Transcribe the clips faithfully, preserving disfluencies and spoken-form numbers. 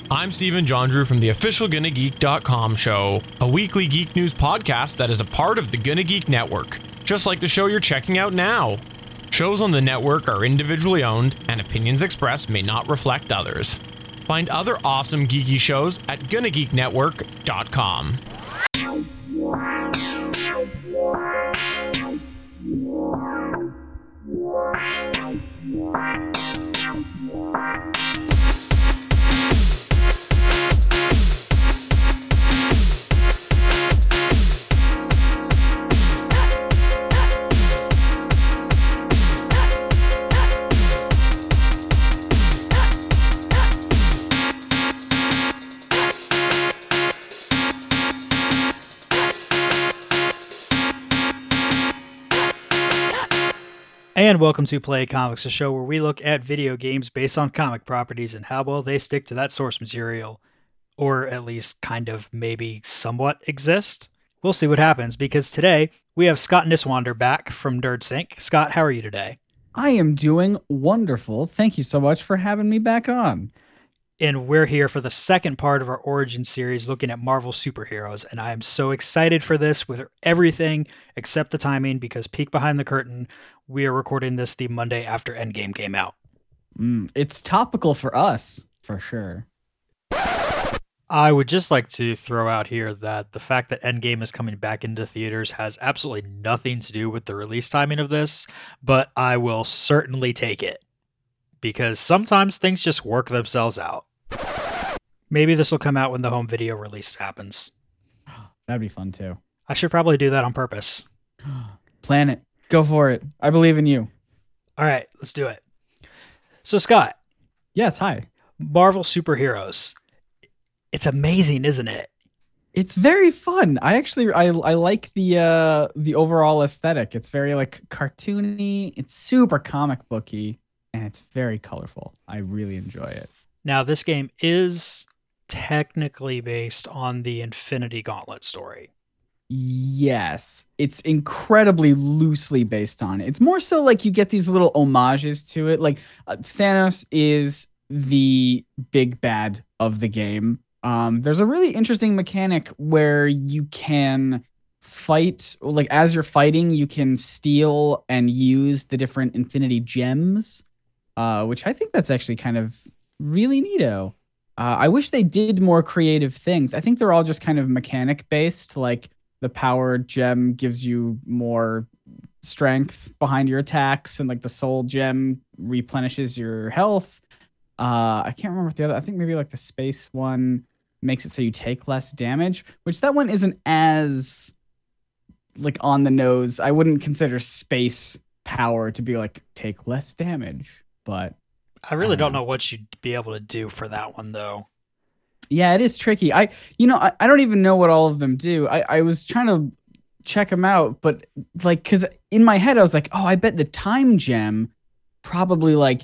I'm Stephen John Drew from the official Gonna Geek dot com show, a weekly geek news podcast that is a part of the Gonna Geek Network, just like the show you're checking out now. Shows on the network are individually owned, and opinions expressed may not reflect others. Find other awesome geeky shows at Gonna Geek Network dot com. And welcome to Play Comics, a show where we look at video games based on comic properties and how well they stick to that source material, or at least kind of maybe somewhat exist. We'll see what happens, because today we have Scott Niswander back from NerdSync. Scott, how are you today? I am doing wonderful. Thank you so much for having me back on. And we're here for the second part of our Origin series looking at Marvel superheroes, and I am so excited for this with everything except the timing, because peek behind the curtain, we are recording this the Monday after Endgame came out. Mm, it's topical for us, for sure. I would just like to throw out here that the fact that Endgame is coming back into theaters has absolutely nothing to do with the release timing of this, but I will certainly take it, because sometimes things just work themselves out. Maybe this will come out when the home video release happens. That'd be fun too. I should probably do that on purpose. Plan it. Go for it. I believe in you. All right, let's do it. So, Scott. Yes, hi. Marvel superheroes. It's amazing, isn't it? It's very fun. I actually I I like the uh the overall aesthetic. It's very like cartoony. It's super comic booky, and it's very colorful. I really enjoy it. Now, this game is technically based on the Infinity Gauntlet story. Yes, it's incredibly loosely based on it. It's more so like you get these little homages to it. Like uh, Thanos is the big bad of the game. Um, there's a really interesting mechanic where you can fight, like as you're fighting, you can steal and use the different Infinity Gems, uh, which I think that's actually kind of really neato. Uh, I wish they did more creative things. I think they're all just kind of mechanic based. Like the power gem gives you more strength behind your attacks, and like the soul gem replenishes your health. Uh, I can't remember what the other. I think maybe like the space one makes it so you take less damage, which that one isn't as like on the nose. I wouldn't consider space power to be like take less damage, but I really uh, don't know what you'd be able to do for that one, though. Yeah, it is tricky. I, you know, I, I don't even know what all of them do. I, I was trying to check them out, but like, cause in my head I was like, oh, I bet the time gem probably like,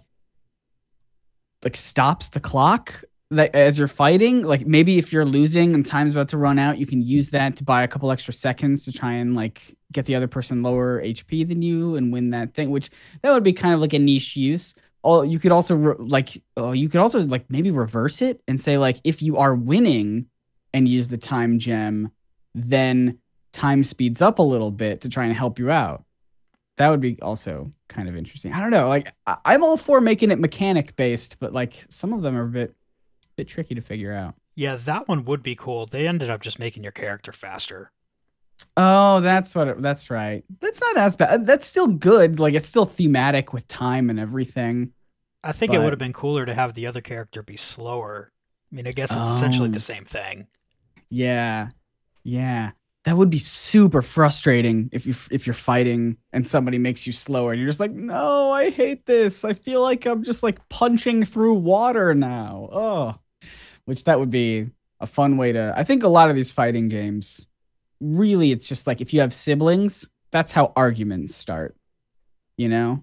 like stops the clock that as you're fighting. Like maybe if you're losing and time's about to run out, you can use that to buy a couple extra seconds to try and like get the other person lower H P than you and win that thing, which that would be kind of like a niche use. Oh, you could also re- like, oh, you could also like maybe reverse it and say like, if you are winning and use the time gem, then time speeds up a little bit to try and help you out. That would be also kind of interesting. I don't know. Like I- I'm all for making it mechanic based, but like some of them are a bit, bit tricky to figure out. Yeah, that one would be cool. They ended up just making your character faster. Oh, that's what. It, that's right. That's not as bad. That's still good. Like it's still thematic with time and everything. I think but... it would have been cooler to have the other character be slower. I mean, I guess it's oh. essentially the same thing. Yeah, yeah. That would be super frustrating if you if you're fighting and somebody makes you slower and you're just like, no, I hate this. I feel like I'm just like punching through water now. Oh, which that would be a fun way to. I think a lot of these fighting games. Really, it's just like if you have siblings, that's how arguments start, you know?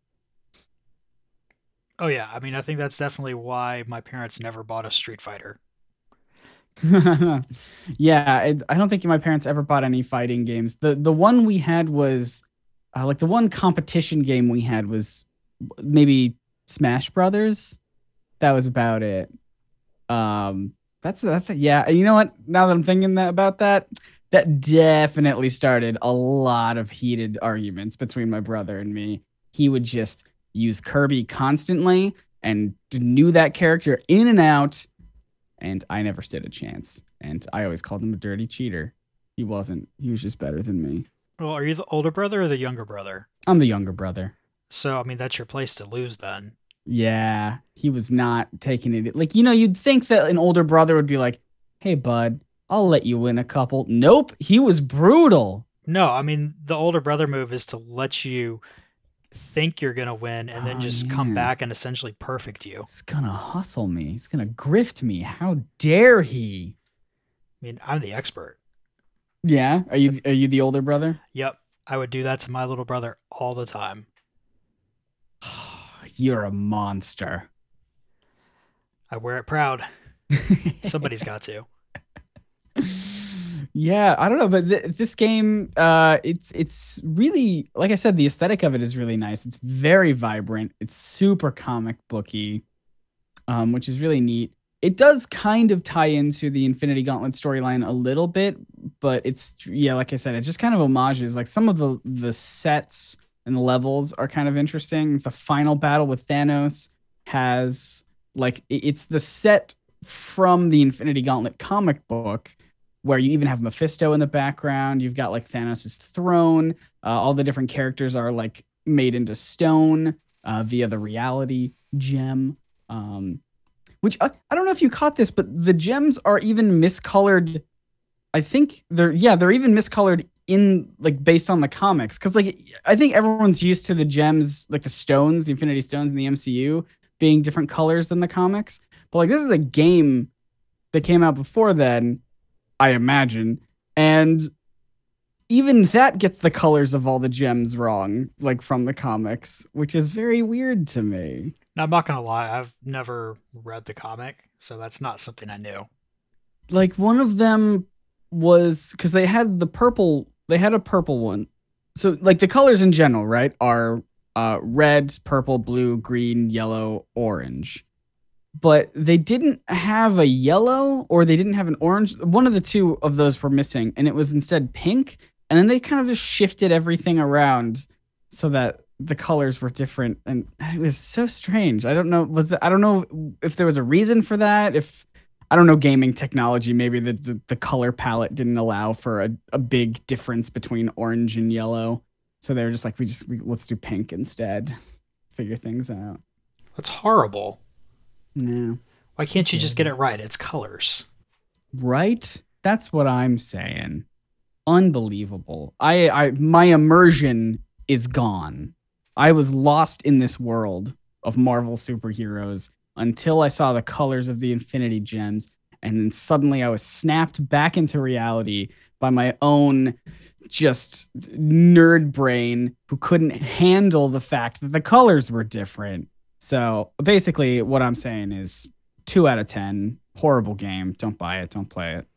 Oh, yeah. I mean, I think that's definitely why my parents never bought a Street Fighter. Yeah, I, I don't think my parents ever bought any fighting games. The the one we had was, uh, like the one competition game we had was maybe Smash Brothers. That was about it. Um, that's that's yeah. You know what? Now that I'm thinking that about that, that definitely started a lot of heated arguments between my brother and me. He would just use Kirby constantly and knew that character in and out, and I never stood a chance. And I always called him a dirty cheater. He wasn't. He was just better than me. Well, are you the older brother or the younger brother? I'm the younger brother. So, I mean, that's your place to lose then. Yeah, he was not taking it. Like, you know, you'd think that an older brother would be like, hey, bud, I'll let you win a couple. Nope, he was brutal. No, I mean, the older brother move is to let you think you're going to win and then Oh, just yeah. come back and essentially perfect you. He's gonna hustle me. He's gonna grift me. How dare he? I mean, I'm the expert. Yeah, are you are you the older brother? Yep, I would do that to my little brother all the time. You're a monster. I wear it proud. Somebody's got to. Yeah, I don't know, but th- this game, uh, it's it's really, like I said, the aesthetic of it is really nice. It's very vibrant. It's super comic booky, um, which is really neat. It does kind of tie into the Infinity Gauntlet storyline a little bit, but it's yeah, like I said, it just kind of homages. Like some of the the sets and the levels are kind of interesting. The final battle with Thanos has like it- it's the set from the Infinity Gauntlet comic book, where you even have Mephisto in the background. You've got like Thanos' throne. Uh, all the different characters are like made into stone uh, via the reality gem. Um, which I, I don't know if you caught this, but the gems are even miscolored. I think they're yeah they're even miscolored in like based on the comics, because like I think everyone's used to the gems, like the stones, the Infinity Stones in the M C U being different colors than the comics. But like this is a game that came out before then, I imagine. And even that gets the colors of all the gems wrong, like from the comics, which is very weird to me. Now, I'm not going to lie. I've never read the comic, so that's not something I knew. Like one of them was because they had the purple, they had a purple one. So like the colors in general, right, are uh, red, purple, blue, green, yellow, orange. But they didn't have a yellow or they didn't have an orange. One of the two of those were missing, and it was instead pink. And then they kind of just shifted everything around so that the colors were different. And it was so strange. I don't know. Was it, I don't know if there was a reason for that. If I don't know gaming technology, maybe the the, the color palette didn't allow for a, a big difference between orange and yellow. So they were just like, we just we, let's do pink instead. Figure things out. That's horrible. Yeah. Why can't you just get it right? It's colors. Right? That's what I'm saying. Unbelievable. I, I my immersion is gone. I was lost in this world of Marvel superheroes until I saw the colors of the Infinity Gems, and then suddenly I was snapped back into reality by my own just nerd brain who couldn't handle the fact that the colors were different. So basically what I'm saying is two out of ten, horrible game. Don't buy it. Don't play it.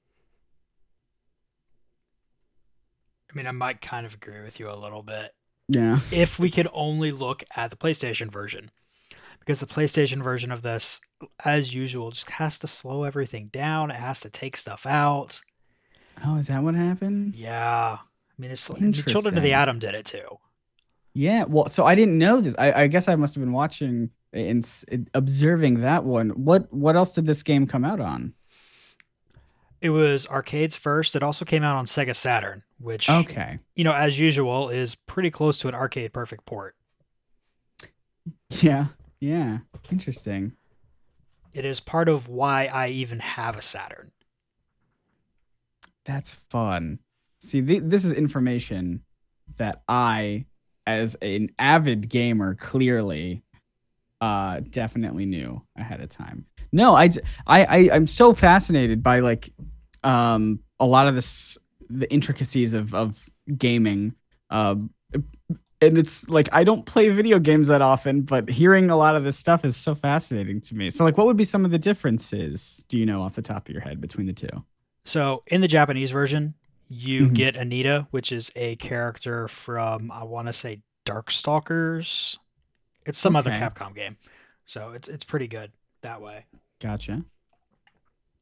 I mean, I might kind of agree with you a little bit. Yeah. If we could only look at the PlayStation version. Because the PlayStation version of this, as usual, just has to slow everything down. It has to take stuff out. Oh, is that what happened? Yeah. I mean, it's the Children of the Atom did it too. Yeah. Well, so I didn't know this. I, I guess I must have been watching and s- observing that one. What What else did this game come out on? It was arcades first. It also came out on Sega Saturn, which, Okay. you know, as usual, is pretty close to an arcade perfect port. Yeah. Yeah. Interesting. It is part of why I even have a Saturn. That's fun. See, th- this is information that I, as an avid gamer, clearly, uh, definitely knew ahead of time. No, I, I, I, I'm so fascinated by like, um, a lot of this, the intricacies of of gaming, um, and it's like I don't play video games that often, but hearing a lot of this stuff is so fascinating to me. So, like, what would be some of the differences? Do you know off the top of your head between the two? So in the Japanese version, you Mhm. get Anita, which is a character from, I want to say, Darkstalkers. It's some other Okay. Capcom game. So it's it's pretty good that way. Gotcha.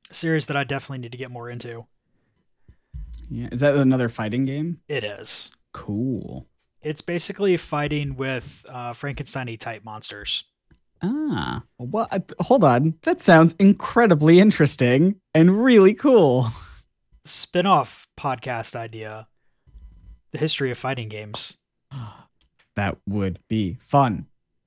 A series that I definitely need to get more into. Yeah. Is that another fighting game? It is. Cool. It's basically fighting with uh, Frankenstein-y type monsters. Ah, well, I, hold on. That sounds incredibly interesting and really cool. Spin-off podcast idea. The history of fighting games. That would be fun.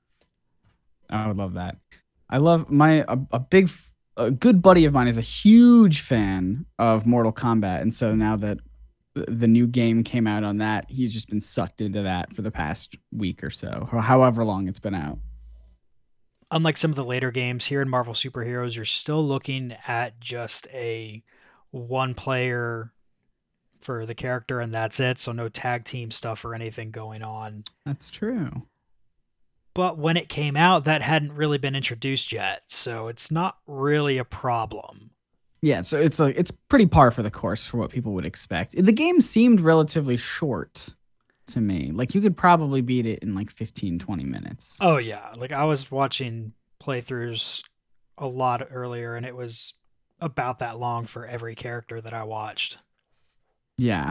I would love that. I love my a, a big a good buddy of mine is a huge fan of Mortal Kombat, and so now that the new game came out on that, he's just been sucked into that for the past week or so, or however long it's been out. Unlike some of the later games here in Marvel Superheroes, you're still looking at just a one player for the character and that's it. So no tag team stuff or anything going on. That's true. But when it came out, that hadn't really been introduced yet. So it's not really a problem. Yeah, so it's a, it's pretty par for the course for what people would expect. The game seemed relatively short to me. Like you could probably beat it in like fifteen, twenty minutes. Oh yeah. Like I was watching playthroughs a lot earlier and it was about that long for every character that I watched. Yeah.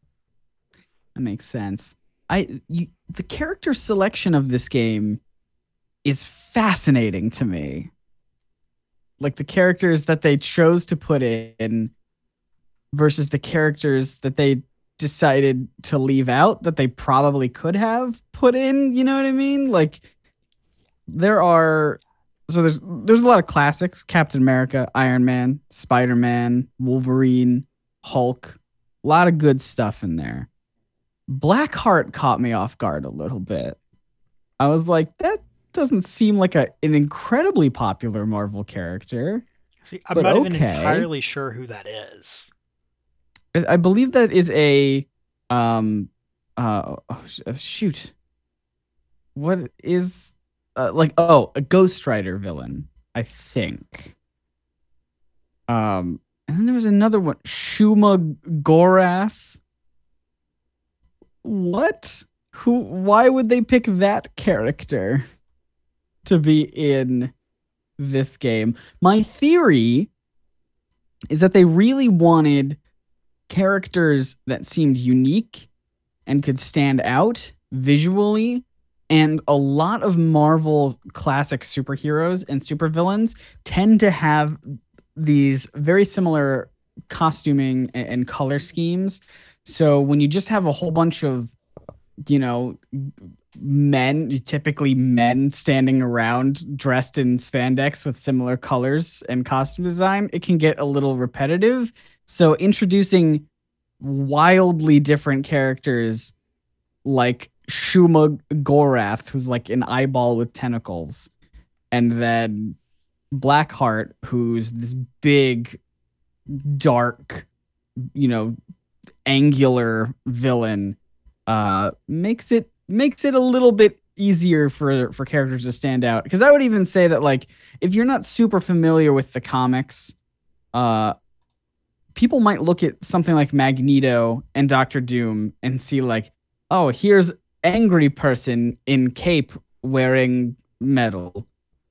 That makes sense. I you, the character selection of this game is fascinating to me. Like the characters that they chose to put in versus the characters that they decided to leave out that they probably could have put in, you know what I mean? Like there are so there's there's a lot of classics, Captain America, Iron Man, Spider-Man, Wolverine, Hulk, a lot of good stuff in there. Blackheart caught me off guard a little bit. I was like, that doesn't seem like a an incredibly popular Marvel character. See, I'm but not okay. even entirely sure who that is. I believe that is a um uh oh, shoot. What is uh, like oh, a Ghost Rider villain, I think. Um and then there was another one, Shuma Gorath. What? Who why would they pick that character to be in this game? My theory is that they really wanted characters that seemed unique and could stand out visually, and a lot of Marvel classic superheroes and supervillains tend to have these very similar costuming and color schemes. So when you just have a whole bunch of, you know, men, typically men standing around dressed in spandex with similar colors and costume design, it can get a little repetitive. So introducing wildly different characters like Shuma Gorath, who's like an eyeball with tentacles, and then Blackheart, who's this big, dark, you know, angular villain, uh, makes it makes it a little bit easier for for characters to stand out. Because I would even say that, like, if you're not super familiar with the comics, uh, people might look at something like Magneto and Doctor Doom and see like, oh, here's angry person in cape wearing metal.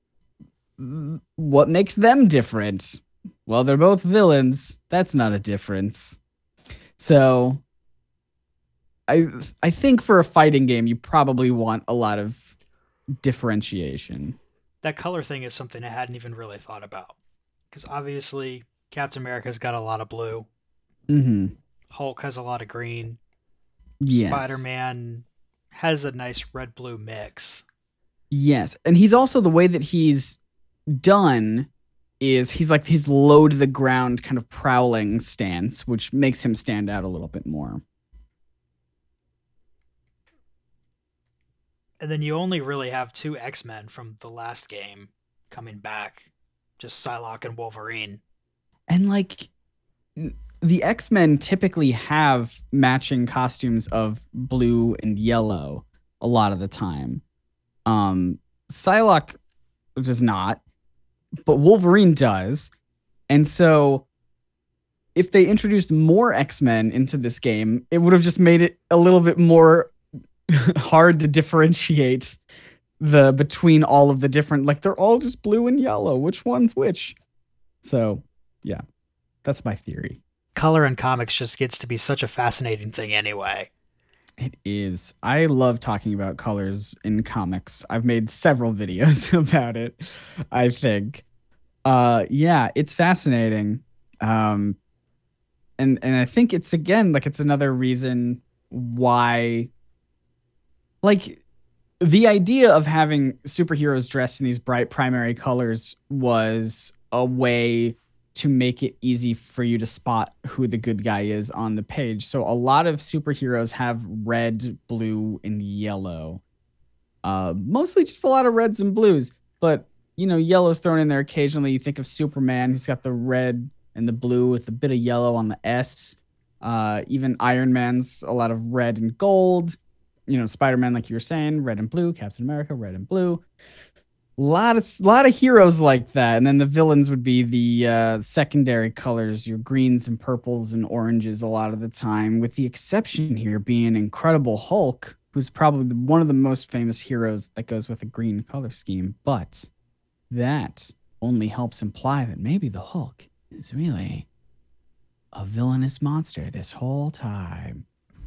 What makes them different? Well, they're both villains. That's not a difference. So I I think for a fighting game, you probably want a lot of differentiation. That color thing is something I hadn't even really thought about. Because obviously, Captain America's got a lot of blue. Mm-hmm. Hulk has a lot of green. Yes. Spider-Man has a nice red-blue mix. Yes. And he's also, the way that he's done is he's like his low to the ground kind of prowling stance, which makes him stand out a little bit more. And then you only really have two X-Men from the last game coming back. Just Psylocke and Wolverine. And like the X-Men typically have matching costumes of blue and yellow a lot of the time. Um, Psylocke does not, but Wolverine does. And so if they introduced more X-Men into this game, it would have just made it a little bit more hard to differentiate the between all of the different, like they're all just blue and yellow. Which one's which? So yeah, that's my theory. Color in comics just gets to be such a fascinating thing anyway. It is. I love talking about colors in comics. I've made several videos about it, I think. Uh, yeah, it's fascinating. Um, and and I think it's, again, like, it's another reason why, like, the idea of having superheroes dressed in these bright primary colors was a way to make it easy for you to spot who the good guy is on the page. So a lot of superheroes have red, blue, and yellow. Uh, mostly just a lot of reds and blues, but, you know, yellow's thrown in there occasionally. You think of Superman, he's got the red and the blue with a bit of yellow on the S. Uh, even Iron Man's a lot of red and gold. You know, Spider-Man, like you were saying, red and blue. Captain America, red and blue. A lot of, lot of heroes like that. And then the villains would be the uh, secondary colors, your greens and purples and oranges a lot of the time, with the exception here being Incredible Hulk, who's probably the, one of the most famous heroes that goes with a green color scheme. But that only helps imply that maybe the Hulk is really a villainous monster this whole time.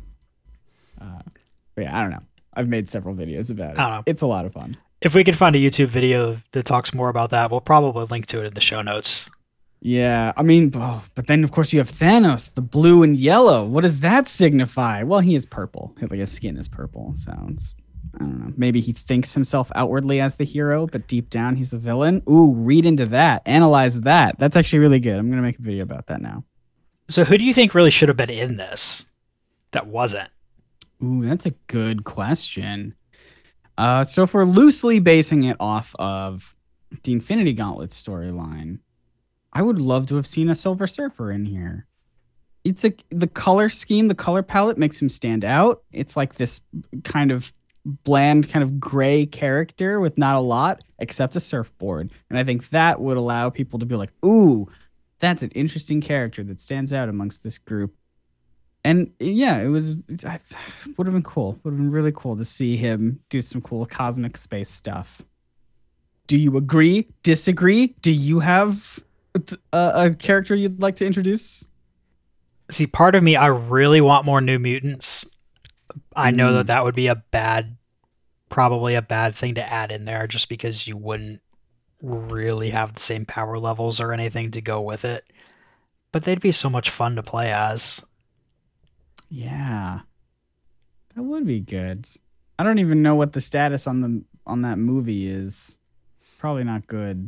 Uh, but yeah, I don't know. I've made several videos about it. I don't know. It's a lot of fun. If we could find a YouTube video that talks more about that, we'll probably link to it in the show notes. Yeah, I mean, oh, but then of course you have Thanos, the blue and yellow. What does that signify? Well, he is purple. Like, his skin is purple. Sounds, I don't know. Maybe he thinks himself outwardly as the hero, but deep down he's the villain. Ooh, read into that. Analyze that. That's actually really good. I'm gonna make a video about that now. So who do you think really should have been in this that wasn't? Ooh, that's a good question. Uh, so if we're loosely basing it off of the Infinity Gauntlet storyline, I would love to have seen a Silver Surfer in here. It's a the color scheme, the color palette makes him stand out. It's like this kind of bland, kind of gray character with not a lot except a surfboard. And I think that would allow people to be like, ooh, that's an interesting character that stands out amongst this group. And yeah, it was, it would have been cool. Would have been really cool to see him do some cool cosmic space stuff. Do you agree? Disagree? Do you have a, a character you'd like to introduce? See, part of me, I really want more New Mutants. I know Mm. that that would be a bad, probably a bad thing to add in there just because you wouldn't really have the same power levels or anything to go with it. But they'd be so much fun to play as. Yeah, that would be good. I don't even know what the status on the on that movie is. Probably not good.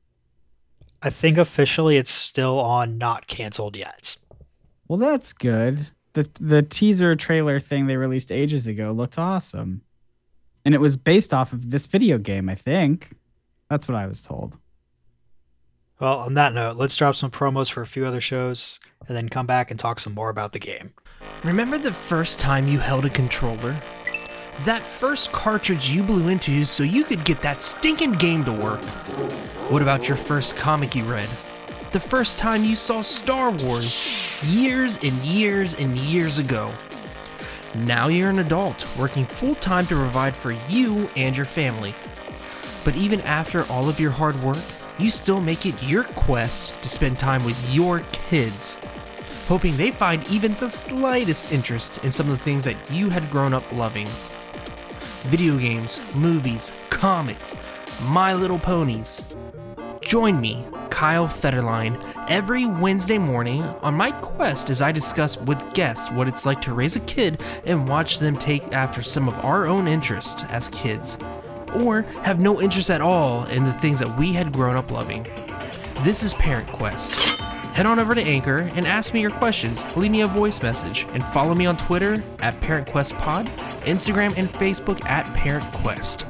I think officially it's still on not canceled yet. Well, that's good. The the teaser trailer thing they released ages ago looked awesome. And it was based off of this video game, I think. That's what I was told. Well, on that note, let's drop some promos for a few other shows and then come back and talk some more about the game. Remember the first time you held a controller? That first cartridge you blew into so you could get that stinking game to work? What about your first comic you read? The first time you saw Star Wars? Years and years and years ago. Now you're an adult, working full-time to provide for you and your family. But even after all of your hard work, you still make it your quest to spend time with your kids, hoping they find even the slightest interest in some of the things that you had grown up loving. Video games, movies, comics, My Little Ponies. Join me, Kyle Federline, every Wednesday morning on my quest as I discuss with guests what it's like to raise a kid and watch them take after some of our own interests as kids, or have no interest at all in the things that we had grown up loving. This is Parent Quest. Head on over to Anchor and ask me your questions, leave me a voice message, and follow me on Twitter at ParentQuestPod, Instagram and Facebook at ParentQuest.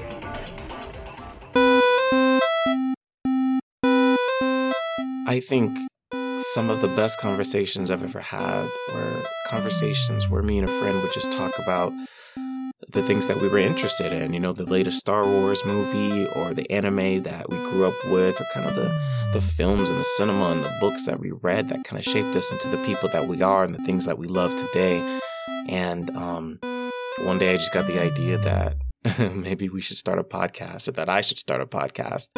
I think some of the best conversations I've ever had were conversations where me and a friend would just talk about the things that we were interested in, you know, the latest Star Wars movie or the anime that we grew up with, or kind of the, the films and the cinema and the books that we read that kind of shaped us into the people that we are and the things that we love today. And um, one day I just got the idea that maybe we should start a podcast, or that I should start a podcast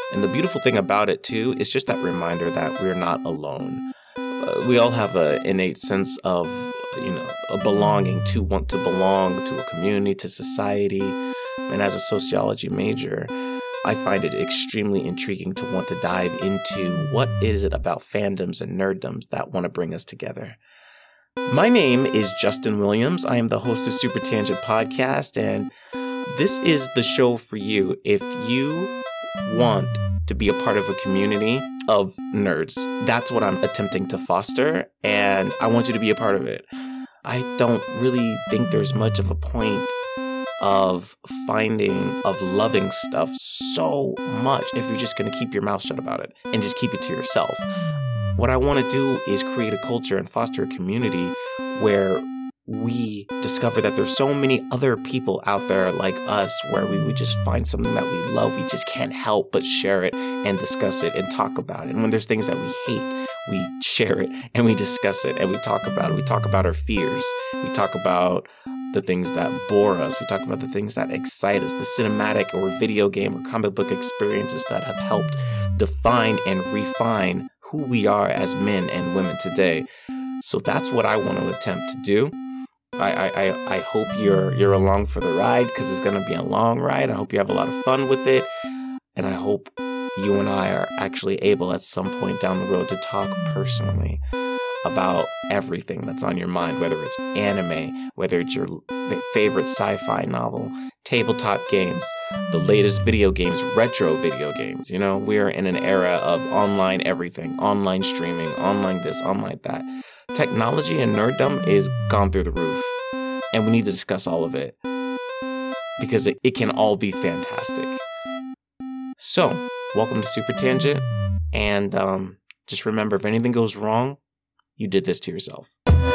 And the beautiful thing about it, too, is just that reminder that we're not alone. Uh, we all have an innate sense of, you know, a belonging, to want to belong to a community, to society. And as a sociology major, I find it extremely intriguing to want to dive into what is it about fandoms and nerddoms that want to bring us together. My name is Justin Williams. I am the host of Super Tangent Podcast, and this is the show for you if you want to be a part of a community of nerds. That's what I'm attempting to foster, and I want you to be a part of it. I don't really think there's much of a point of finding, of loving stuff so much if you're just going to keep your mouth shut about it and just keep it to yourself. What I want to do is create a culture and foster a community where we discover that there's so many other people out there like us where we would just find something that we love. We just can't help but share it and discuss it and talk about it. And when there's things that we hate, we share it and we discuss it and we talk about it. We talk about our fears. We talk about the things that bore us. We talk about the things that excite us, the cinematic or video game or comic book experiences that have helped define and refine who we are as men and women today. So that's what I want to attempt to do. I, I, I hope you're you're along for the ride, because it's going to be a long ride. I hope you have a lot of fun with it. And I hope you and I are actually able at some point down the road to talk personally about everything that's on your mind, whether it's anime, whether it's your f- favorite sci-fi novel, tabletop games, the latest video games, retro video games. You know, we're in an era of online everything, online streaming, online this, online that. Technology and nerddom is gone through the roof, and we need to discuss all of it because it, it can all be fantastic. So, welcome to Super Tangent, and um, just remember, if anything goes wrong, you did this to yourself.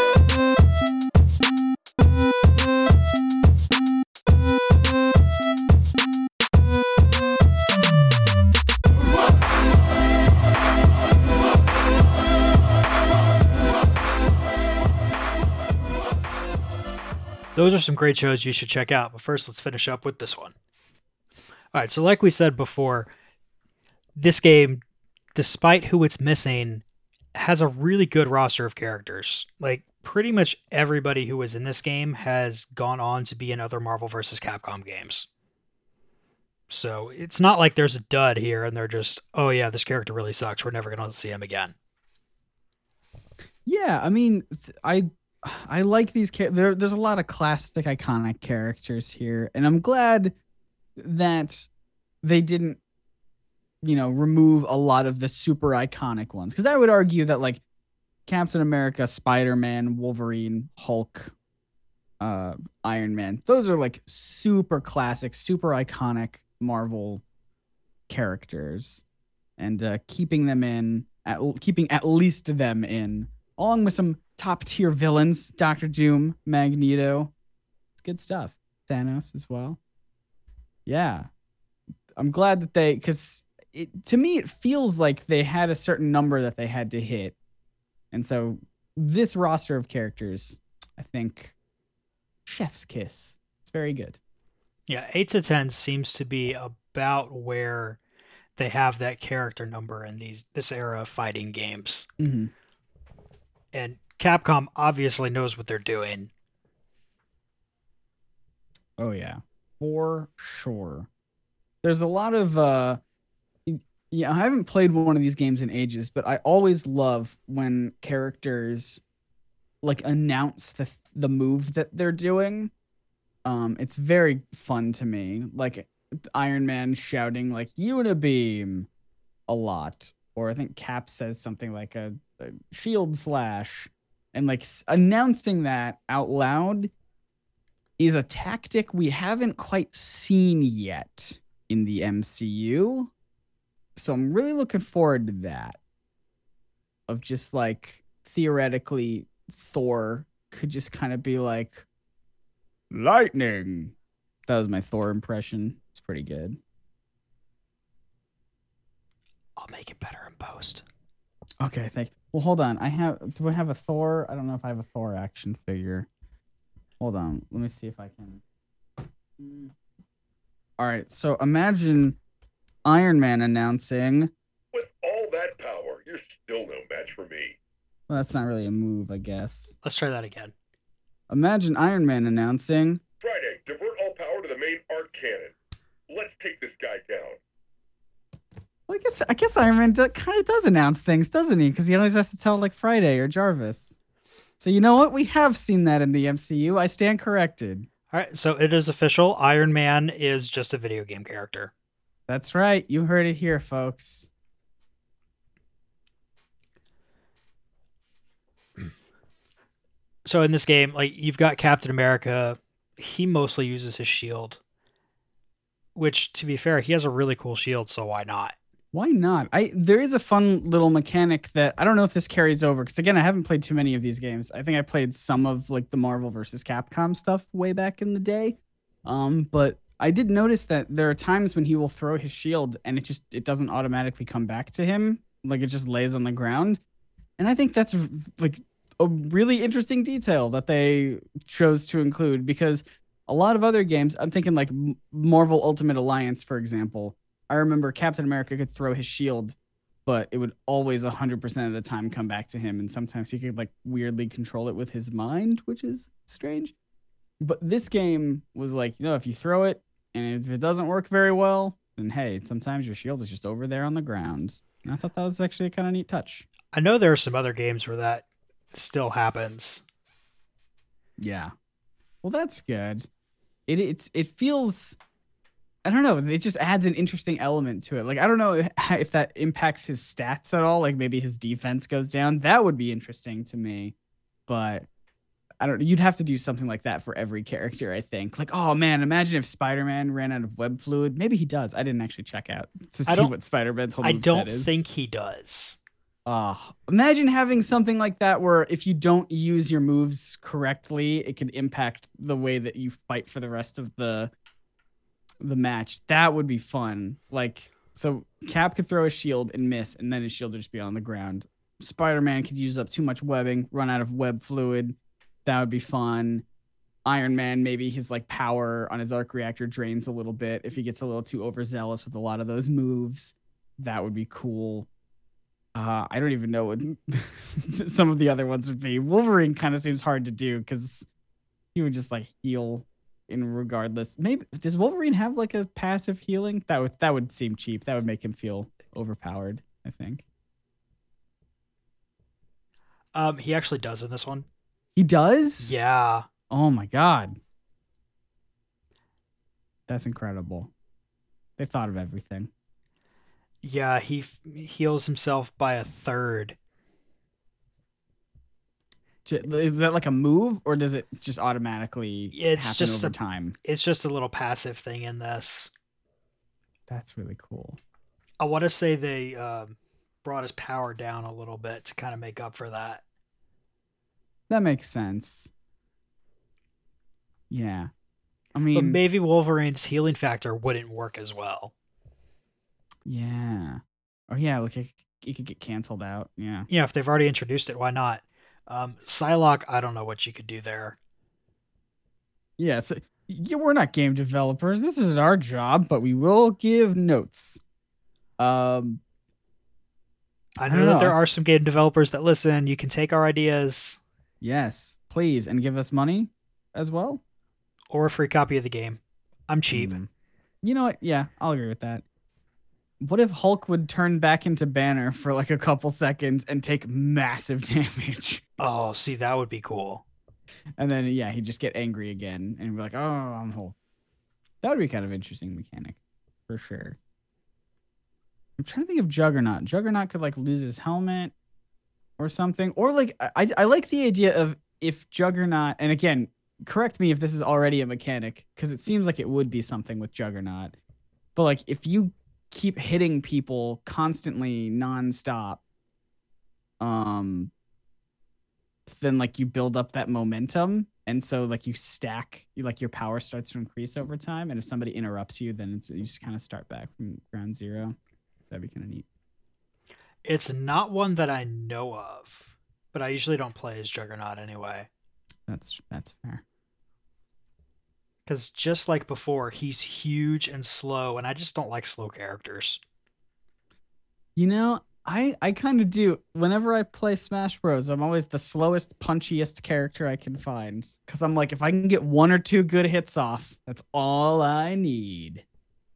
Those are some great shows you should check out, but first let's finish up with this one. All right, so like we said before, this game, despite who it's missing, has a really good roster of characters. Like, pretty much everybody who was in this game has gone on to be in other Marvel versus. Capcom games. So it's not like there's a dud here and they're just, oh yeah, this character really sucks, we're never going to see him again. Yeah, I mean, th- I I like these char- there there's a lot of classic iconic characters here, and I'm glad that they didn't, you know, remove a lot of the super iconic ones, because I would argue that like Captain America, Spider-Man, Wolverine, Hulk, uh Iron Man, those are like super classic, super iconic Marvel characters, and uh keeping them in at keeping at least them in, along with some top tier villains, Doctor Doom, Magneto. It's good stuff. Thanos as well. Yeah. I'm glad that they, because it, to me, it feels like they had a certain number that they had to hit. And so this roster of characters, I think, chef's kiss. It's very good. Yeah, eight to ten seems to be about where they have that character number in these this era of fighting games. Mm-hmm. And Capcom obviously knows what they're doing. Oh, yeah. For sure. There's a lot of... uh Yeah, I haven't played one of these games in ages, but I always love when characters like announce the the move that they're doing. Um, it's very fun to me. Like Iron Man shouting like Unibeam a lot, or I think Cap says something like a, a shield slash, and like s- announcing that out loud is a tactic we haven't quite seen yet in the M C U. So I'm really looking forward to that. Of just like theoretically Thor could just kind of be like lightning. That was my Thor impression. It's pretty good. I'll make it better in post. Okay, thank you. Well, hold on. I have do I have a Thor? I don't know if I have a Thor action figure. Hold on. Let me see if I can. All right. So imagine Iron Man announcing. With all that power, you're still no match for me. Well, that's not really a move, I guess. Let's try that again. Imagine Iron Man announcing. Friday, divert all power to the main arc cannon. Let's take this guy down. Well, I guess I guess Iron Man do, kind of does announce things, doesn't he? Because he always has to tell like Friday or Jarvis. So you know what? We have seen that in the M C U. I stand corrected. All right, so it is official. Iron Man is just a video game character. That's right. You heard it here, folks. So in this game, like you've got Captain America, he mostly uses his shield. Which, to be fair, he has a really cool shield, so why not? Why not? I there is a fun little mechanic that I don't know if this carries over because again, I haven't played too many of these games. I think I played some of like the Marvel versus Capcom stuff way back in the day. Um, but I did notice that there are times when he will throw his shield and it just it doesn't automatically come back to him, like it just lays on the ground. And I think that's like a really interesting detail that they chose to include because a lot of other games, I'm thinking like Marvel Ultimate Alliance, for example. I remember Captain America could throw his shield, but it would always one hundred percent of the time come back to him. And sometimes he could like weirdly control it with his mind, which is strange. But this game was like, you know, if you throw it and if it doesn't work very well, then hey, sometimes your shield is just over there on the ground. And I thought that was actually a kind of neat touch. I know there are some other games where that still happens. Yeah. Well, that's good. It it's it feels, I don't know, it just adds an interesting element to it. Like I don't know if, if that impacts his stats at all. Like maybe his defense goes down. That would be interesting to me. But I don't. You'd have to do something like that for every character, I think. Like, oh man, imagine if Spider-Man ran out of web fluid. Maybe he does. I didn't actually check out to I see don't- what Spider-Man's whole I moveset don't is. think he does. Oh, imagine having something like that where if you don't use your moves correctly, it could impact the way that you fight for the rest of the the match. That would be fun. Like, so Cap could throw a shield and miss, and then his shield would just be on the ground. Spider-Man could use up too much webbing, run out of web fluid. That would be fun. Iron Man, maybe his like power on his arc reactor drains a little bit if he gets a little too overzealous with a lot of those moves. That would be cool. Uh, I don't even know what some of the other ones would be. Wolverine kind of seems hard to do because he would just like heal in regardless. Maybe does Wolverine have like a passive healing? That would that would seem cheap. That would make him feel overpowered, I think. Um, he actually does in this one. He does? Yeah. Oh my god. That's incredible. They thought of everything. Yeah, he f- heals himself by a third. Is that like a move or does it just automatically It's happen just over a- time? It's just a little passive thing in this. That's really cool. I want to say they um, brought his power down a little bit to kind of make up for that. That makes sense. Yeah. I But mean, maybe Wolverine's healing factor wouldn't work as well. yeah. Oh, yeah. Like it, it could get canceled out. Yeah. Yeah, if they've already introduced it, why not? Um, Psylocke, I don't know what you could do there. Yeah. So, yeah, we're not game developers. This isn't our job, but we will give notes. Um, I I know don't that know. there are some game developers that listen. You can take our ideas yes, please. And give us money as well. or a free copy of the game. I'm cheap. Mm. You know what? Yeah, I'll agree with that. What if Hulk would turn back into Banner for like a couple seconds and take massive damage? Oh, see, that would be cool. And then, yeah, he'd just get angry again and be like, oh, I'm Hulk. That would be kind of interesting mechanic for sure. I'm trying to think of Juggernaut. Juggernaut could like lose his helmet or something. Or like, I, I like the idea of if Juggernaut, and again, correct me if this is already a mechanic, because it seems like it would be something with Juggernaut. But like, if you keep hitting people constantly nonstop, um, then like you build up that momentum, and so like you stack, you like your power starts to increase over time. And if somebody interrupts you, then it's you just kind of start back from ground zero. That'd be kind of neat. It's not one that I know of, but I usually don't play as Juggernaut anyway. That's that's fair. Because just like before, he's huge and slow, and I just don't like slow characters. You know, I I kind of do. Whenever I play Smash Bros, I'm always the slowest, punchiest character I can find. Because I'm like, if I can get one or two good hits off, that's all I need.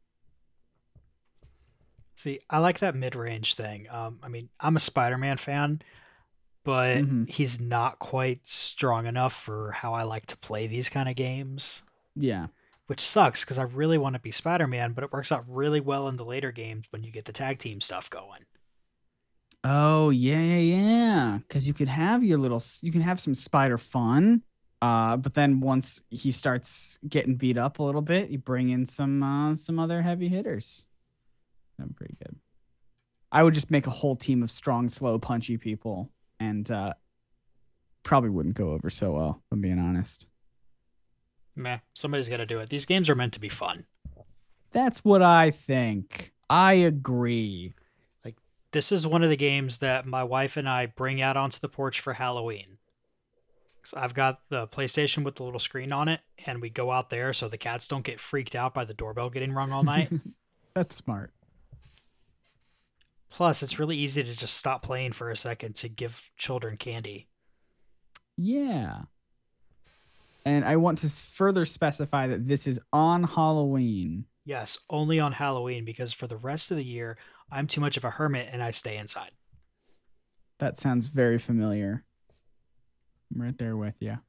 See, I like that mid-range thing. Um, I mean, I'm a Spider-Man fan, but Mhm. he's not quite strong enough for how I like to play these kind of games, Yeah. which sucks because I really want to be Spider-Man, but it works out really well in the later games when you get the tag team stuff going. Oh yeah, yeah, yeah. Because you could have your little, s- you can have some spider fun. Uh, but then once he starts getting beat up a little bit, you bring in some uh, some other heavy hitters. I'm pretty good. I would just make a whole team of strong, slow, punchy people, and uh, probably wouldn't go over so well. If I'm being honest. Meh, somebody's got to do it. These games are meant to be fun. That's what I think. I agree. This is one of the games that my wife and I bring out onto the porch for Halloween. So I've got the PlayStation with the little screen on it, and we go out there so the cats don't get freaked out by the doorbell getting rung all night. That's smart. Plus, it's really easy to just stop playing for a second to give children candy. Yeah. And I want to s- further specify that this is on Halloween. Yes, only on Halloween, because for the rest of the year, I'm too much of a hermit and I stay inside. That sounds very familiar. I'm right there with you.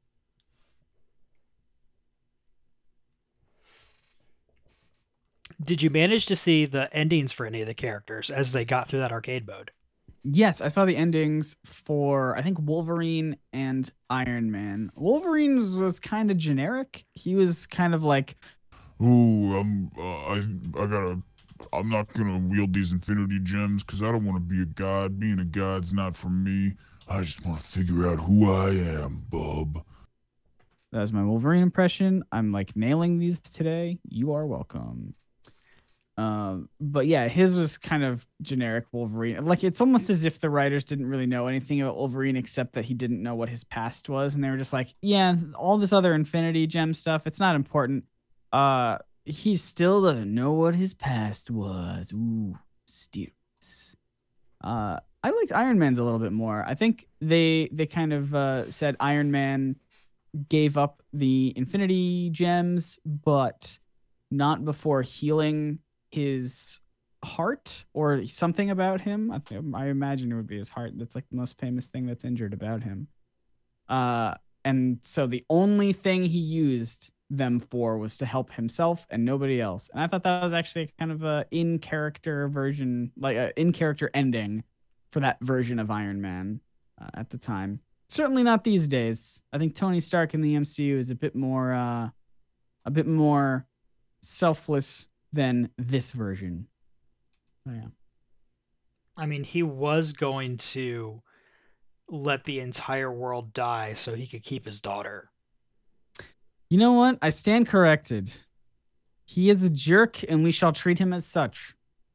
Did you manage to see the endings for any of the characters as they got through that arcade mode? Yes, I saw the endings for, I think, Wolverine and Iron Man. Wolverine's was kind of generic. He was kind of like, Ooh, I'm, uh, I, I gotta, I'm not gonna wield these infinity gems because I don't want to be a god. Being a god's not for me. I just want to figure out who I am, bub. that was my Wolverine impression. I'm like nailing these today. You are welcome. Um, but yeah, his was kind of generic Wolverine. Like, it's almost as if the writers didn't really know anything about Wolverine except that he didn't know what his past was, and they were just like, yeah, all this other Infinity Gem stuff, it's not important. Uh, he still doesn't know what his past was. Ooh, mysterious. Uh, I liked Iron Man's a little bit more. I think they they kind of uh, said Iron Man gave up the Infinity Gems, but not before healing his heart or something about him. I think, I imagine it would be his heart. That's like the most famous thing that's injured about him. Uh, and so the only thing he used them for was to help himself and nobody else. And I thought that was actually kind of a in character version, like a in character ending for that version of Iron Man uh, at the time. Certainly not these days. I think Tony Stark in the M C U is a bit more, uh, a bit more selfless than this version. Oh, yeah. I mean, he was going to let the entire world die so he could keep his daughter. You know what? I stand corrected. He is a jerk, and we shall treat him as such.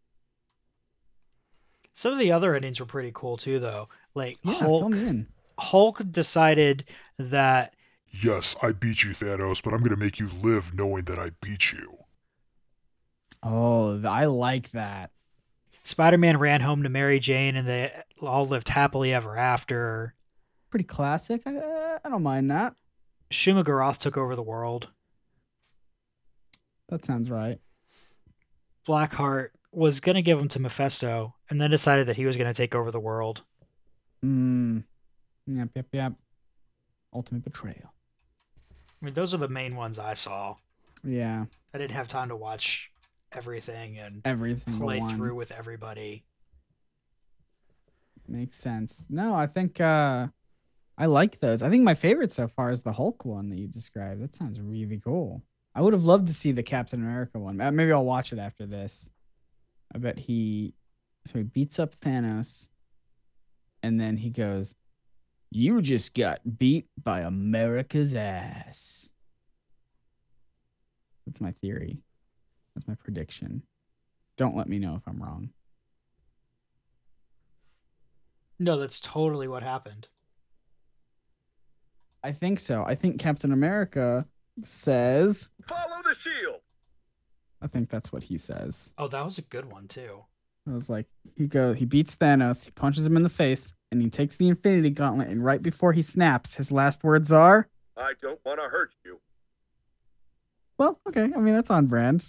Some of the other endings were pretty cool too, though. Like Yeah, fill Hulk, me in. Hulk decided that Yes, I beat you, Thanos, but I'm gonna make you live knowing that I beat you. Oh, th- I like that. Spider-Man ran home to Mary Jane and they all lived happily ever after. Pretty classic. I, uh, I don't mind that. Shuma-Gorath took over the world. That sounds right. Blackheart was going to give him to Mephisto and then decided that he was going to take over the world. Mm. Yep, yep, yep. Ultimate betrayal. I mean, those are the main ones I saw. Yeah, I didn't have time to watch everything and everything. play one. through with everybody. Makes sense. No, I think uh, I like those. I think my favorite so far is the Hulk one that you described. That sounds really cool. I would have loved to see the Captain America one. Uh, Maybe I'll watch it after this. I bet he so he beats up Thanos, and then he goes, "You just got beat by America's ass." That's my theory. That's my prediction. Don't let me know if I'm wrong. No, that's totally what happened. I think so. I think Captain America says, Follow the shield. I think that's what he says. Oh, that was a good one too. I was like, he goes, he beats Thanos, he punches him in the face, and he takes the Infinity Gauntlet, and right before he snaps, his last words are, I don't want to hurt you. well, okay, I mean, that's on brand.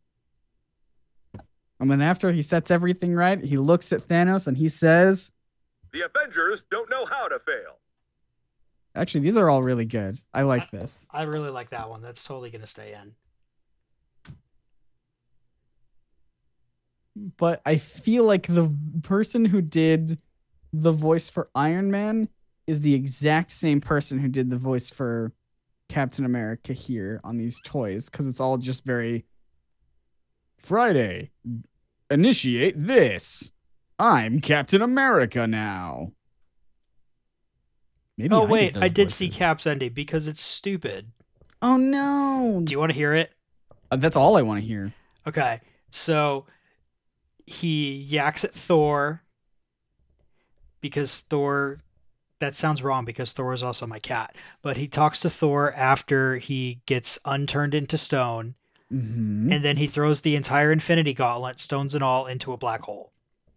And then after he sets everything right, he looks at Thanos and he says, The Avengers don't know how to fail. actually, these are all really good. I like this. I really like that one. That's totally gonna stay in. But I feel like the person who did the voice for Iron Man is the exact same person who did the voice for Captain America here on these toys, because it's all just very Friday. Initiate this. I'm Captain America now. Maybe Oh I did wait, those I did see voices. Cap's ending because it's stupid. Oh no! Do you want to hear it? Uh, that's all I want to hear. Okay, so he yaks at Thor because Thor. That sounds wrong because Thor is also my cat. But he talks to Thor after he gets unturned into stone, Mm-hmm. and then he throws the entire Infinity Gauntlet, stones and all, into a black hole.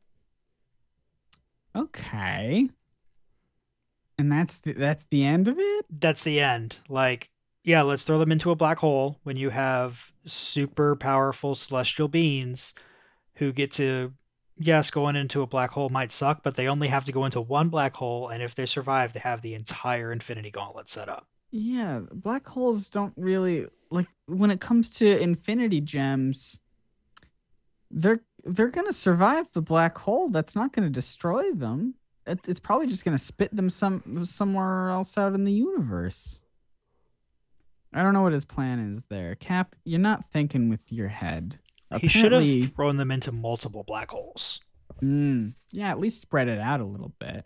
Okay. And that's the, that's the end of it? That's the end. Like, yeah, let's throw them into a black hole when you have super powerful celestial beings who get to, yes, going into a black hole might suck, but they only have to go into one black hole, and if they survive, they have the entire Infinity Gauntlet set up. Yeah, black holes don't really like when it comes to infinity gems, they're they're going to survive the black hole. That's not going to destroy them. It, it's probably just going to spit them some somewhere else out in the universe. I don't know what his plan is there. Cap, you're not thinking with your head. He should Apparently- have thrown them into multiple black holes. Mm, yeah, at least spread it out a little bit.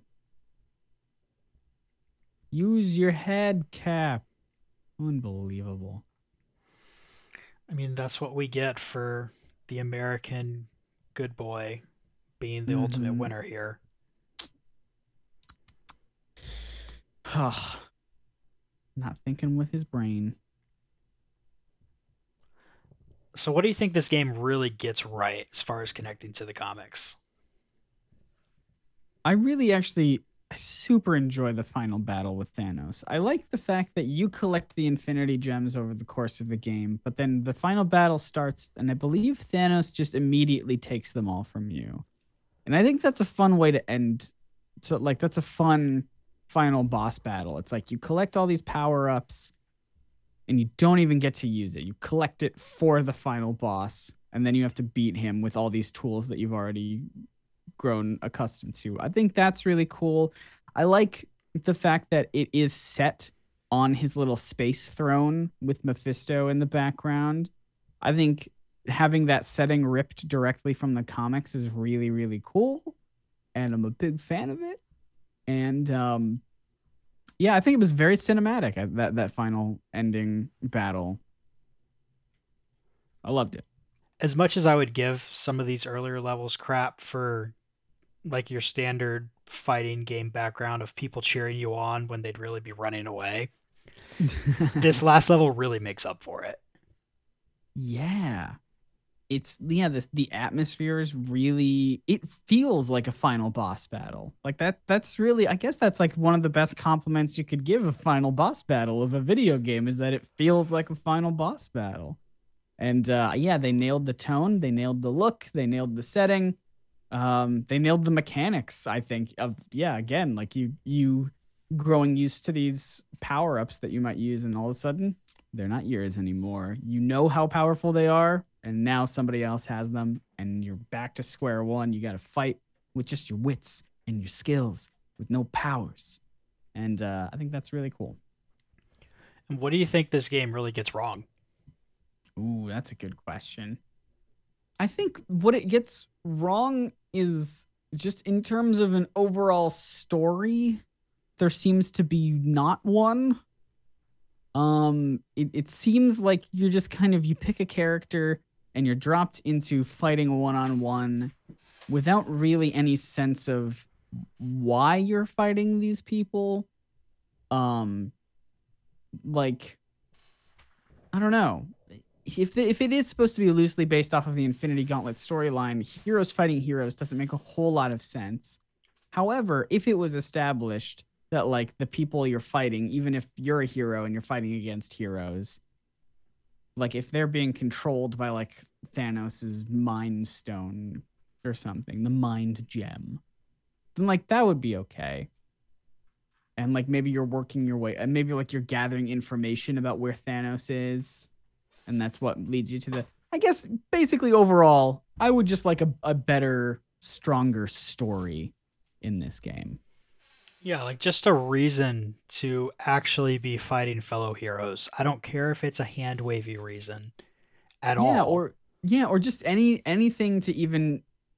Use your head, Cap. Unbelievable. I mean, that's what we get for the American good boy being the ultimate Mhm. winner here. Not thinking with his brain. So what do you think this game really gets right as far as connecting to the comics? I really actually I super enjoy the final battle with Thanos. I like the fact that you collect the Infinity Gems over the course of the game, but then the final battle starts, and I believe Thanos just immediately takes them all from you. And I think that's a fun way to end. So, like, that's a fun final boss battle. It's like you collect all these power-ups, and you don't even get to use it. You collect it for the final boss, and then you have to beat him with all these tools that you've already grown accustomed to. I think that's really cool. I like the fact that it is set on his little space throne with Mephisto in the background. I think having that setting ripped directly from the comics is really, really cool. And I'm a big fan of it. And um, yeah, I think it was very cinematic, uh, that, that final ending battle. I loved it. As much as I would give some of these earlier levels crap for like your standard fighting game background of people cheering you on when they'd really be running away, this last level really makes up for it. Yeah. It's yeah, this the atmosphere is really it feels like a final boss battle. Like that that's really I guess that's like one of the best compliments you could give a final boss battle of a video game is that it feels like a final boss battle. And uh yeah, they nailed the tone, they nailed the look, they nailed the setting. Um they nailed the mechanics, I think, of yeah, again, like you you growing used to these power-ups that you might use, and all of a sudden they're not yours anymore. You know how powerful they are, and now somebody else has them, and you're back to square one. You got to fight with just your wits and your skills with no powers. And uh, I think that's really cool. And what do you think this game really gets wrong? Ooh, that's a good question. I think what it gets wrong is just in terms of an overall story, there seems to be not one. Um, it, it seems like you're just kind of, you pick a character and you're dropped into fighting one-on-one without really any sense of why you're fighting these people. Um, like, I don't know. If if it is supposed to be loosely based off of the Infinity Gauntlet storyline, heroes fighting heroes doesn't make a whole lot of sense. However, if it was established that like the people you're fighting, even if you're a hero and you're fighting against heroes, like if they're being controlled by like Thanos's Mind Stone or something, the Mind Gem, then like that would be okay. And like maybe you're working your way, and maybe like you're gathering information about where Thanos is, and that's what leads you to the. I guess basically overall, I would just like a, a better, stronger story in this game. Yeah, like just a reason to actually be fighting fellow heroes. I don't care if it's a hand wavy reason at all. Yeah, or yeah, or just any anything to even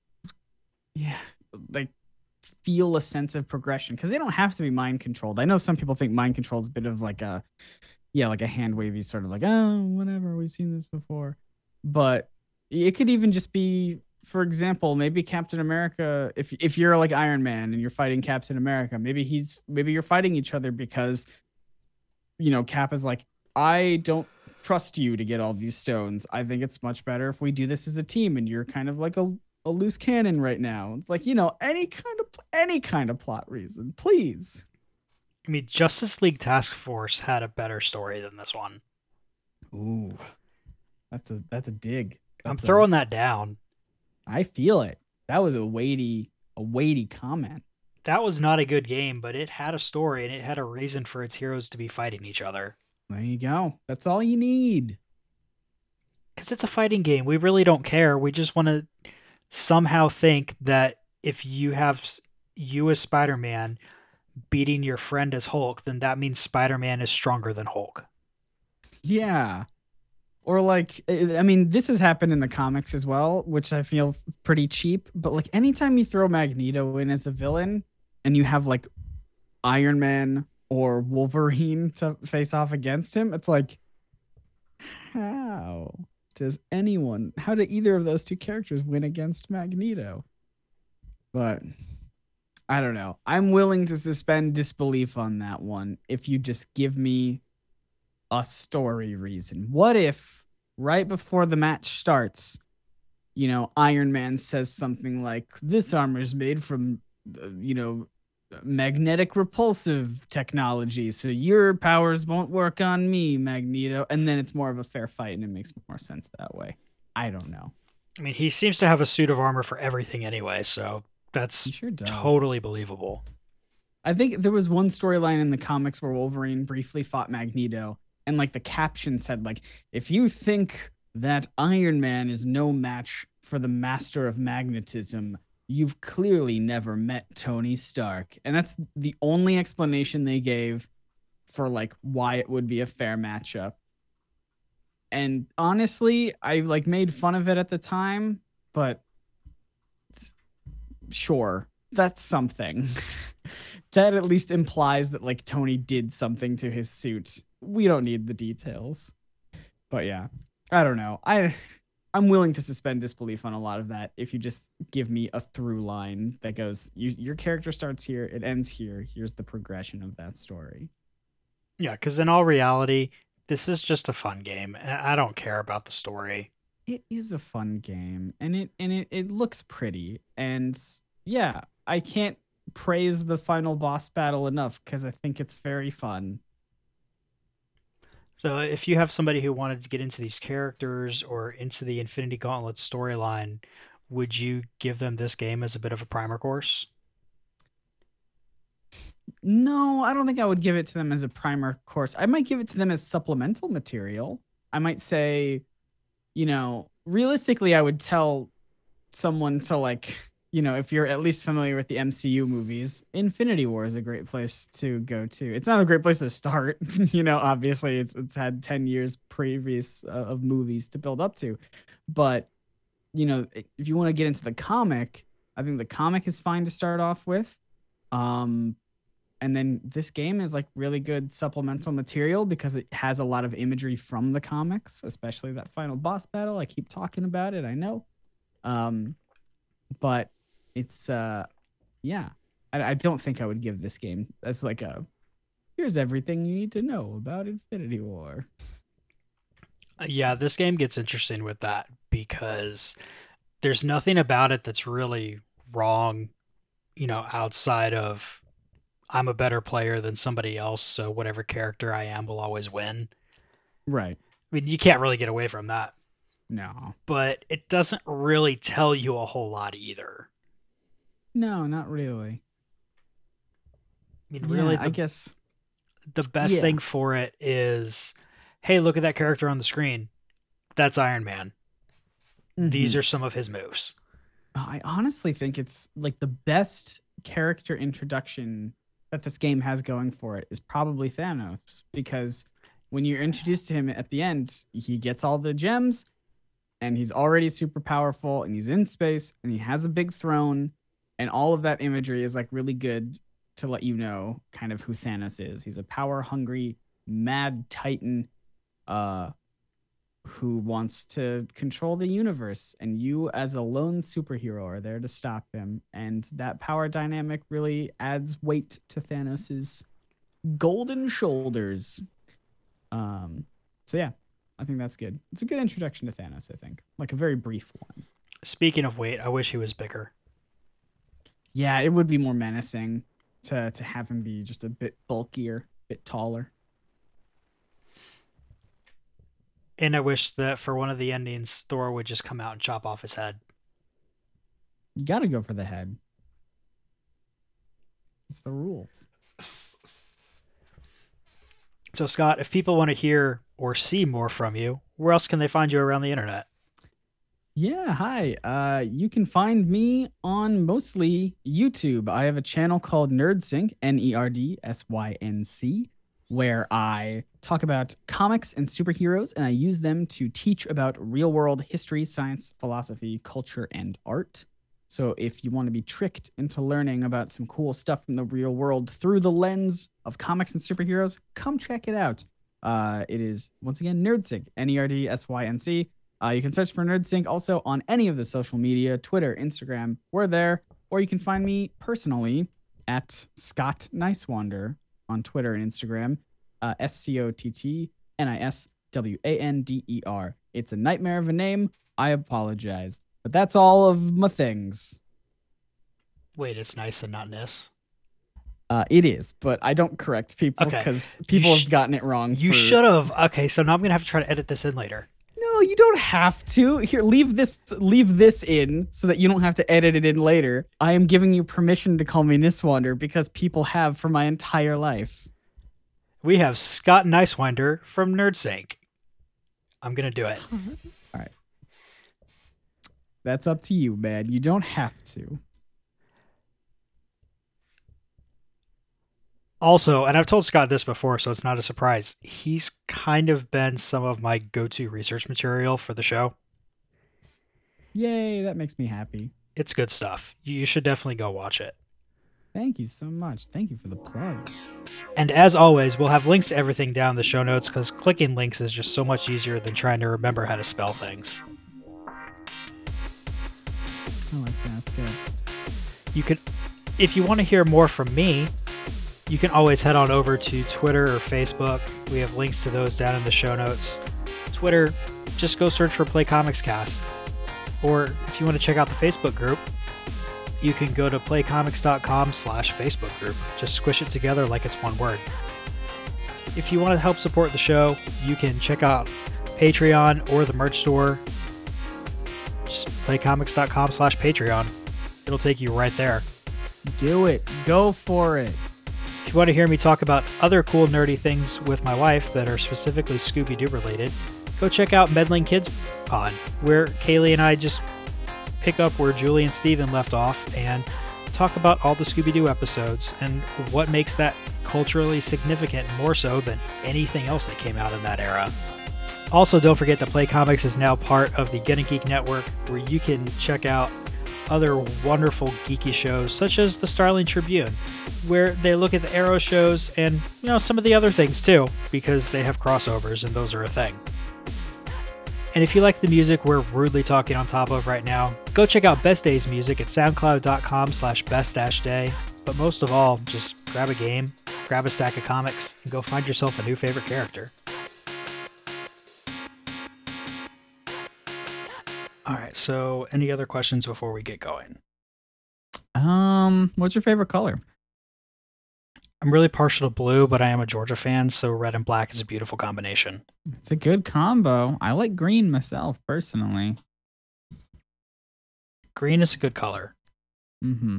yeah, like feel a sense of progression, because they don't have to be mind controlled. I know some people think mind control is a bit of like a yeah, like a hand wavy sort of like, oh, whatever, we've seen this before. But it could even just be, for example, maybe Captain America, if if you're like Iron Man and you're fighting Captain America, maybe he's maybe you're fighting each other because you know, Cap is like, I don't trust you to get all these stones. I think it's much better if we do this as a team, and you're kind of like a, a loose cannon right now. It's like, you know, any kind of any kind of plot reason, please. I mean, Justice League Task Force had a better story than this one. Ooh. That's a that's a dig. I'm That's a- throwing that down. I feel it. That was a weighty, a weighty comment. That was not a good game, but it had a story and it had a reason for its heroes to be fighting each other. There you go. That's all you need. Because it's a fighting game. We really don't care. We just want to somehow think that if you have you as Spider-Man beating your friend as Hulk, then that means Spider-Man is stronger than Hulk. Yeah. Or like, I mean, this has happened in the comics as well, which I feel pretty cheap. But like anytime you throw Magneto in as a villain and you have like Iron Man or Wolverine to face off against him, it's like, how does anyone, how do either of those two characters win against Magneto? But I don't know. I'm willing to suspend disbelief on that one if you just give me a story reason. What if right before the match starts, you know, Iron Man says something like, this armor is made from, uh, you know, magnetic repulsive technology, so your powers won't work on me, Magneto. And then it's more of a fair fight and it makes more sense that way. I don't know. I mean, he seems to have a suit of armor for everything anyway, so that's He sure does. totally believable. I think there was one storyline in the comics where Wolverine briefly fought Magneto, and like the caption said, like, if you think that Iron Man is no match for the master of magnetism, you've clearly never met Tony Stark. And that's the only explanation they gave for like why it would be a fair matchup. And honestly, I like made fun of it at the time, but sure, that's something. That at least implies that like Tony did something to his suit. We don't need the details. But yeah, I don't know. I I'm willing to suspend disbelief on a lot of that if you just give me a through line that goes, you, your character starts here, it ends here. Here's the progression of that story. Yeah, because in all reality, this is just a fun game, and I don't care about the story. It is a fun game, and it and it, it looks pretty. And yeah, I can't praise the final boss battle enough because I think it's very fun. So if you have somebody who wanted to get into these characters or into the Infinity Gauntlet storyline, would you give them this game as a bit of a primer course? No, I don't think I would give it to them as a primer course. I might give it to them as supplemental material. I might say, you know, realistically, I would tell someone to like, you know, if you're at least familiar with the M C U movies, Infinity War is a great place to go to. It's not a great place to start. You know, obviously it's it's had ten years previous uh, of movies to build up to. But, you know, if you want to get into the comic, I think the comic is fine to start off with. Um, and then this game is like really good supplemental material because it has a lot of imagery from the comics, especially that final boss battle. I keep talking about it, I know. Um, but it's, uh, yeah, I, I don't think I would give this game as like a, here's everything you need to know about Infinity War. Yeah, this game gets interesting with that because there's nothing about it that's really wrong, you know, outside of I'm a better player than somebody else, so whatever character I am will always win. Right. I mean, you can't really get away from that, No. but it doesn't really tell you a whole lot either. No, not really. I mean, really, Yeah, the, I guess. the best yeah. thing for it is, hey, look at that character on the screen. That's Iron Man. These Mhm. are some of his moves. I honestly think it's like the best character introduction that this game has going for it is probably Thanos, because when you're introduced to him at the end, he gets all the gems and he's already super powerful and he's in space and he has a big throne, and all of that imagery is like really good to let you know kind of who Thanos is. He's a power hungry, mad titan uh who wants to control the universe, and you as a lone superhero are there to stop him, and that power dynamic really adds weight to Thanos's golden shoulders. Um so yeah, I think that's good. It's a good introduction to Thanos, I think. Like a very brief one. Speaking of weight, I wish he was bigger. Yeah, it would be more menacing to to have him be just a bit bulkier, a bit taller. And I wish that for one of the endings, Thor would just come out and chop off his head. You got to go for the head. It's the rules. So, Scott, if people want to hear or see more from you, where else can they find you around the internet? Yeah, hi. Uh, you can find me on mostly YouTube. I have a channel called NerdSync, N E R D S Y N C, where I talk about comics and superheroes, and I use them to teach about real-world history, science, philosophy, culture, and art. So if you want to be tricked into learning about some cool stuff from the real world through the lens of comics and superheroes, come check it out. Uh, it is, once again, NerdSync, N E R D S Y N C. Uh, you can search for NerdSync also on any of the social media, Twitter, Instagram, we're there. Or you can find me personally at Scott Nicewander on Twitter and Instagram, uh, S C O T T N I S W A N D E R. It's a nightmare of a name. I apologize. But that's all of my things. Wait, it's nice and not Nis. Uh, it is, but I don't correct people Okay. because people sh- have gotten it wrong. You for- should have. Okay, so now I'm going to have to try to edit this in later. No, you don't have to. Here, leave this leave this in so that you don't have to edit it in later. I am giving you permission to call me Niswander because people have for my entire life. We have Scott Nicewinder from NerdSync. I'm going to do it. All right. That's up to you, man. You don't have to. Also, and I've told Scott this before, so it's not a surprise, he's kind of been some of my go-to research material for the show. Yay, that makes me happy. It's good stuff. You should definitely go watch it. Thank you so much. Thank you for the plug. And as always, we'll have links to everything down in the show notes because clicking links is just so much easier than trying to remember how to spell things. I like that. That's good. You could, if you want to hear more from me, you can always head on over to Twitter or Facebook. We have links to those down in the show notes. Twitter, just go search for Play Comics Cast. Or if you want to check out the Facebook group, you can go to playcomics.com slash Facebook group. Just squish it together like it's one word. If you want to help support the show, you can check out Patreon or the merch store. Just playcomics.com slash Patreon. It'll take you right there. Do it. Go for it. If you want to hear me talk about other cool nerdy things with my wife that are specifically Scooby-Doo related, go check out Meddling Kids Pod, where Kaylee and I just pick up where Julie and Steven left off and talk about all the Scooby-Doo episodes and what makes that culturally significant more so than anything else that came out in that era. Also, don't forget that Play Comics is now part of the Gonna Geek Network, where you can check out other wonderful geeky shows such as the Starling Tribune, where they look at the Arrow shows and, you know, some of the other things too, because they have crossovers and those are a thing. And if you like the music we're rudely talking on top of right now, go check out Best Days music at soundcloud.com slash best-day. But most of all, just grab a game, grab a stack of comics, and go find yourself a new favorite character. All right. So, any other questions before we get going? Um, what's your favorite color? I'm really partial to blue, but I am a Georgia fan, so red and black is a beautiful combination. It's a good combo. I like green myself, personally. Green is a good color. Mm-hmm.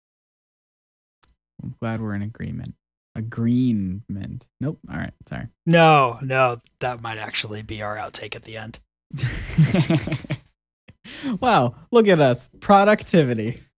I'm glad we're in agreement. Agreement. Nope. All right. Sorry. No, no, that might actually be our outtake at the end. Wow. Look at us. Productivity.